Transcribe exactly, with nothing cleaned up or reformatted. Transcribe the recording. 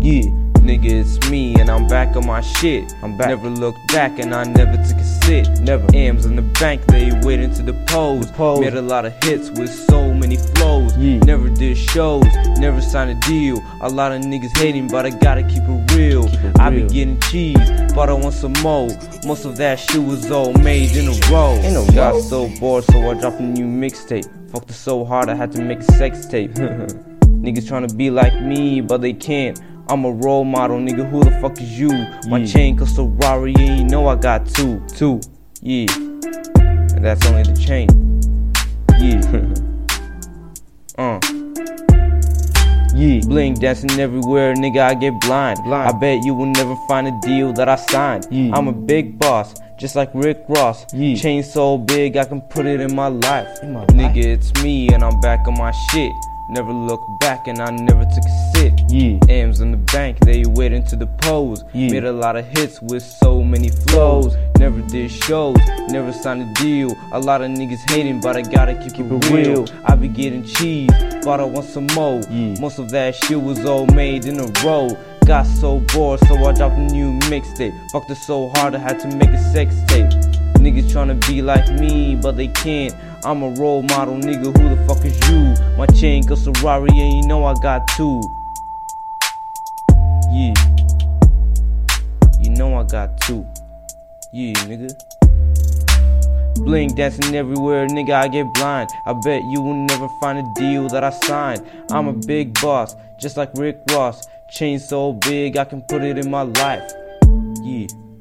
Yeah, nigga, it's me and I'm back on my shit. I'm back. Never looked back and I never took a sit. Never. M's in the bank, they waiting to the pose. the pose. Made a lot of hits with so many flows. Yeah. Never did shows, never signed a deal. A lot of niggas hating, but I gotta keep it real. Keep it real. I be getting cheese, but I want some more. Most of that shit was all made in a row. In a Got row. so bored, so I dropped a new mixtape. Fucked it so hard I had to make a sex tape. Niggas tryna be like me, but they can't. I'm a role model, nigga, who the fuck is you? Yeah. My chain cost a Rari, and you know I got two, two, yeah. And that's only the chain, yeah. uh. Yeah. Bling dancing everywhere, nigga, I get blind. blind. I bet you will never find a deal that I signed. Yeah. I'm a big boss, just like Rick Ross. Yeah. Chain so big, I can put it in my life. In my nigga, life. It's me, and I'm back on my shit. Never looked back and I never took a sit. Yeah. M's in the bank, they waiting to the pose. Yeah. Made a lot of hits with so many flows. Never did shows, never signed a deal. A lot of niggas hating, but I gotta keep, keep it real. real. I be getting cheese, but I want some more. Yeah. Most of that shit was all made in a row. Got so bored, so I dropped a new mixtape. Fucked it so hard I had to make a sex tape. Niggas tryna be like me, but they can't. I'm a role model, nigga, who the fuck is you? My chain cost a Rari, and you know I got two. Yeah. You know I got two. Yeah, nigga. Bling dancing everywhere, nigga, I get blind. I bet you will never find a deal that I signed. I'm a big boss, just like Rick Ross. Chain so big, I can put it in my life. Yeah.